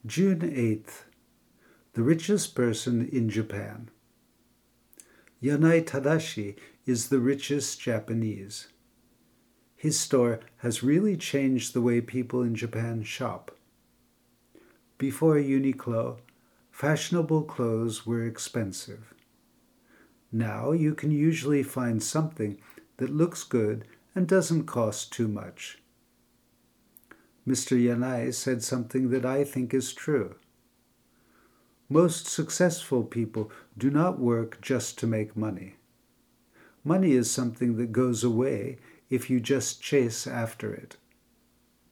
June 8th, the richest person in Japan. Yanai Tadashi is the richest Japanese. His store has really changed the way people in Japan shop. Before Uniqlo, fashionable clothes were expensive. Now you can usually find something that looks good and doesn't cost too much. Mr. Yanai said something that I think is true. Most successful people do not work just to make money. Money is something that goes away if you just chase after it.